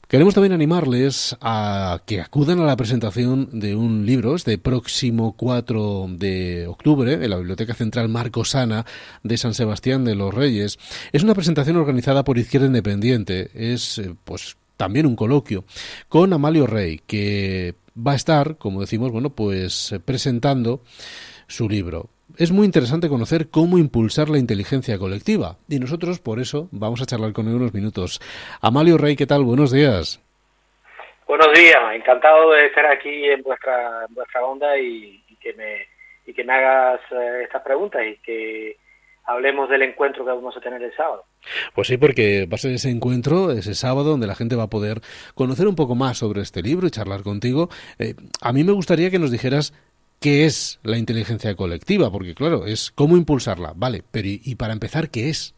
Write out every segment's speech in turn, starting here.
Queremos también animarles a que acudan a la presentación de un libro este próximo 4 de octubre en la Biblioteca Central Marcosana de San Sebastián de los Reyes. Es una presentación organizada por Izquierda Independiente. Es pues también un coloquio con Amalio Rey, que va a estar, como decimos, presentando su libro. Es muy interesante conocer cómo impulsar la inteligencia colectiva y nosotros por eso vamos a charlar con él unos minutos. Amalio Rey, ¿qué tal? Buenos días. Buenos días, encantado de estar aquí en vuestra onda y que me hagas estas preguntas y que hablemos del encuentro que vamos a tener el sábado. Pues sí, porque va a ser ese encuentro, ese sábado, donde la gente va a poder conocer un poco más sobre este libro y charlar contigo. A mí me gustaría que nos dijeras ¿qué es la inteligencia colectiva? Porque, claro, es cómo impulsarla, vale, pero ¿y para empezar qué es?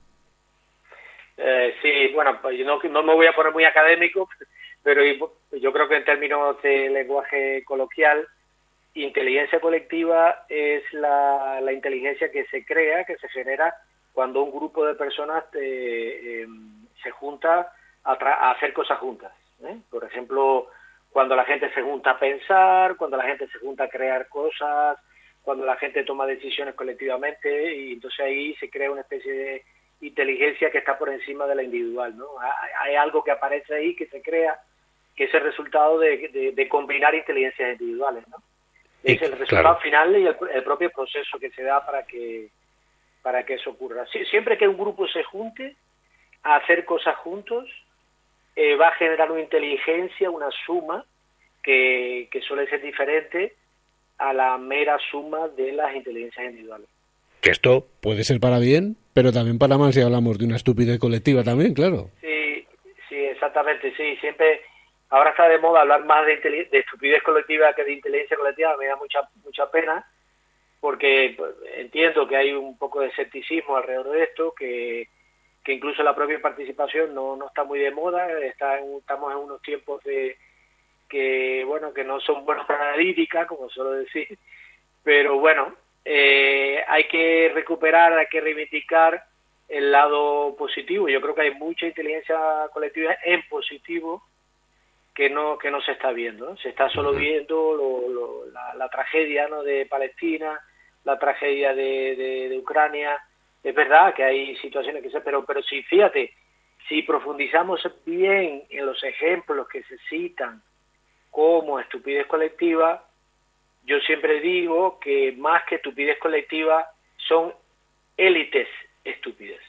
Sí, bueno, pues yo no me voy a poner muy académico, pero yo creo que en términos de lenguaje coloquial, inteligencia colectiva es la inteligencia que se crea, que se genera cuando un grupo de personas se junta a hacer cosas juntas, ¿eh? Por ejemplo, cuando la gente se junta a pensar, cuando la gente se junta a crear cosas, cuando la gente toma decisiones colectivamente, y entonces ahí se crea una especie de inteligencia que está por encima de la individual, ¿no? Hay algo que aparece ahí, que se crea, que es el resultado de combinar inteligencias individuales, ¿no? Es el resultado final y el propio proceso que se da para que eso ocurra. Siempre que un grupo se junte a hacer cosas juntos, va a generar una inteligencia, una suma que suele ser diferente a la mera suma de las inteligencias individuales. Que esto puede ser para bien, pero también para mal si hablamos de una estupidez colectiva también, claro. Sí, exactamente, sí. Siempre, ahora está de moda hablar más de estupidez colectiva que de inteligencia colectiva. Me da mucha pena, porque pues, entiendo que hay un poco de escepticismo alrededor de esto, que incluso la propia participación no está muy de moda. Estamos en unos tiempos que no son buenos para la lírica, como suelo decir, pero bueno, hay que recuperar, hay que reivindicar el lado positivo. Yo creo que hay mucha inteligencia colectiva en positivo que no se está viendo, ¿no? Se está solo viendo la tragedia, ¿no?, de Palestina, la tragedia de Ucrania. Es verdad que hay situaciones pero si, fíjate, si profundizamos bien en los ejemplos que se citan como estupidez colectiva, yo siempre digo que más que estupidez colectiva son élites estúpidas.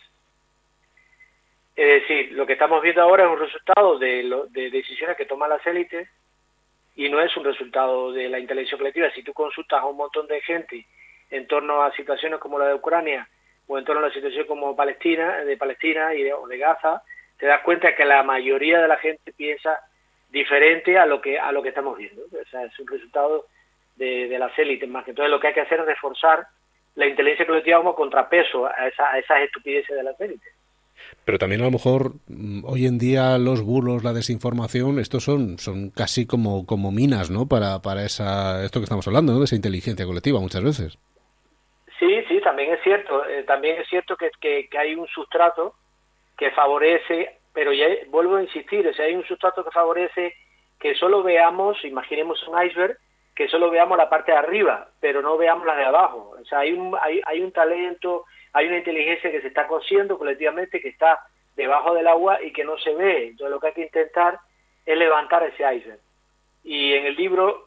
Es decir, lo que estamos viendo ahora es un resultado de decisiones que toman las élites y no es un resultado de la inteligencia colectiva. Si tú consultas a un montón de gente en torno a situaciones como la de Ucrania o en torno a la situación como Palestina o de Gaza, te das cuenta que la mayoría de la gente piensa diferente a lo que estamos viendo. O sea, es un resultado de las élites más que. Entonces lo que hay que hacer es reforzar la inteligencia colectiva como contrapeso a esas estupideces de las élites. Pero también a lo mejor hoy en día los bulos, la desinformación, estos son casi como minas, ¿no? Para esto que estamos hablando, ¿no? De esa inteligencia colectiva muchas veces. Sí, también es cierto. También es cierto que hay un sustrato que favorece, pero ya vuelvo a insistir, o sea, hay un sustrato que favorece que solo veamos, imaginemos un iceberg, que solo veamos la parte de arriba, pero no veamos la de abajo. O sea, hay un talento, hay una inteligencia que se está cociendo colectivamente, que está debajo del agua y que no se ve. Entonces lo que hay que intentar es levantar ese iceberg. Y en el libro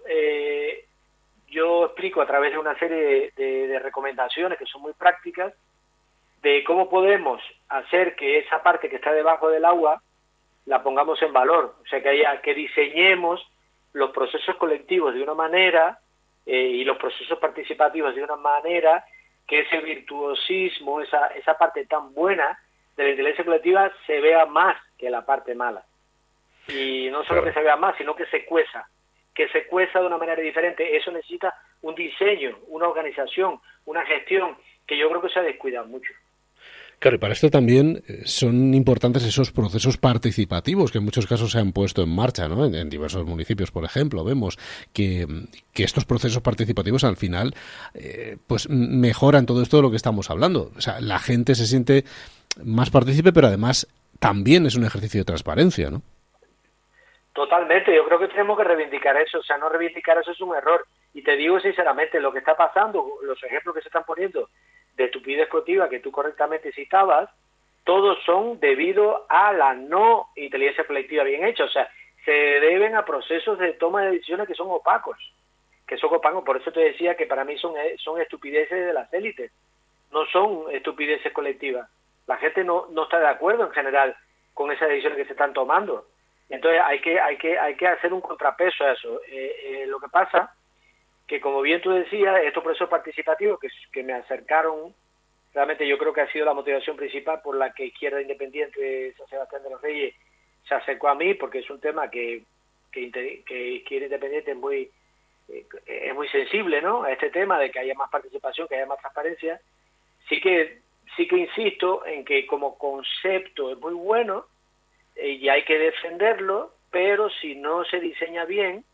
yo explico a través de una serie de recomendaciones que son muy prácticas de cómo podemos hacer que esa parte que está debajo del agua la pongamos en valor. O sea, que diseñemos los procesos colectivos de una manera y los procesos participativos de una manera que ese virtuosismo, esa parte tan buena de la inteligencia colectiva se vea más que la parte mala. Y no solo que se vea más, sino que se cueza de una manera diferente. Eso necesita un diseño, una organización, una gestión, que yo creo que se ha descuidado mucho. Claro, y para esto también son importantes esos procesos participativos que en muchos casos se han puesto en marcha, ¿no? En diversos municipios, por ejemplo, vemos que estos procesos participativos al final pues mejoran todo esto de lo que estamos hablando. O sea, la gente se siente más partícipe, pero además también es un ejercicio de transparencia, ¿no? Totalmente, yo creo que tenemos que reivindicar eso, o sea, no reivindicar eso es un error. Y te digo sinceramente, lo que está pasando, los ejemplos que se están poniendo de estupidez colectiva que tú correctamente citabas, todos son debido a la no inteligencia colectiva bien hecha, o sea, se deben a procesos de toma de decisiones que son opacos, por eso te decía que para mí son estupideces de las élites, no son estupideces colectivas. La gente no está de acuerdo en general con esas decisiones que se están tomando. Entonces hay que hacer un contrapeso a eso. Lo que pasa que, como bien tú decías, estos procesos participativos que me acercaron, realmente yo creo que ha sido la motivación principal por la que Izquierda Independiente de San Sebastián de los Reyes se acercó a mí, porque es un tema que Izquierda Independiente es muy sensible, ¿no?, a este tema de que haya más participación, que haya más transparencia. Sí que insisto en que como concepto es muy bueno, y hay que defenderlo, pero si no se diseña bien,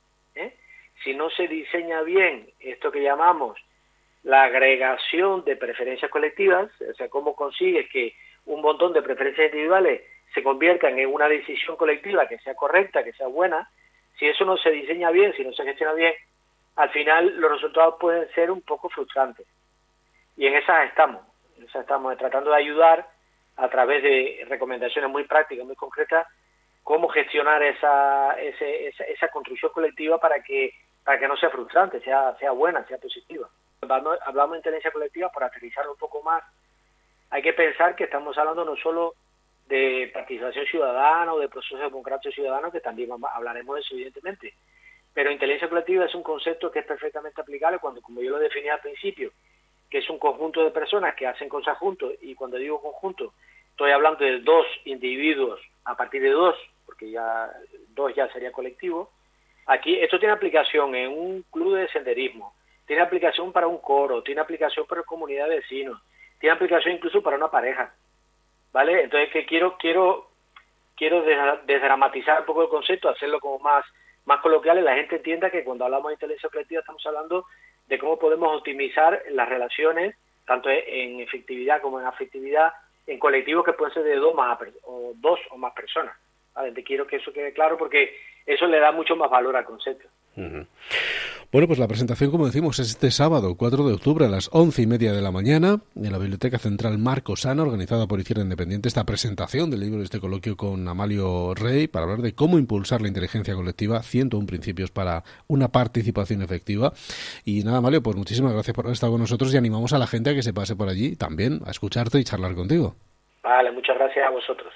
esto que llamamos la agregación de preferencias colectivas, o sea, cómo consigues que un montón de preferencias individuales se conviertan en una decisión colectiva que sea correcta, que sea buena, si eso no se diseña bien, si no se gestiona bien, al final los resultados pueden ser un poco frustrantes. Y en esas estamos tratando de ayudar a través de recomendaciones muy prácticas, muy concretas, cómo gestionar esa construcción colectiva para que no sea frustrante, sea buena, sea positiva. Hablamos de inteligencia colectiva, para aterrizarlo un poco más, hay que pensar que estamos hablando no solo de participación ciudadana o de procesos democráticos ciudadanos, que también hablaremos de eso evidentemente, pero inteligencia colectiva es un concepto que es perfectamente aplicable cuando, como yo lo definí al principio, que es un conjunto de personas que hacen cosas juntos, y cuando digo conjunto, estoy hablando de 2 individuos, a partir de 2, porque ya 2 ya sería colectivo. Aquí esto tiene aplicación en un club de senderismo, tiene aplicación para un coro, tiene aplicación para una comunidad de vecinos, tiene aplicación incluso para una pareja, ¿vale? Entonces que quiero desdramatizar un poco el concepto, hacerlo como más coloquial, y la gente entienda que cuando hablamos de inteligencia colectiva estamos hablando de cómo podemos optimizar las relaciones, tanto en efectividad como en afectividad, en colectivos que pueden ser de 2 o más personas. ¿Vale? Te quiero que eso quede claro, porque eso le da mucho más valor al concepto. Uh-huh. Bueno, pues la presentación, como decimos, es este sábado, 4 de octubre, a las 11:30 de la mañana, en la Biblioteca Central Marcos Sana, organizada por Izquierda Independiente, esta presentación del libro de este coloquio con Amalio Rey, para hablar de cómo impulsar la inteligencia colectiva, 101 principios para una participación efectiva. Y nada, Amalio, pues muchísimas gracias por haber estado con nosotros, y animamos a la gente a que se pase por allí también a escucharte y charlar contigo. Vale, muchas gracias a vosotros.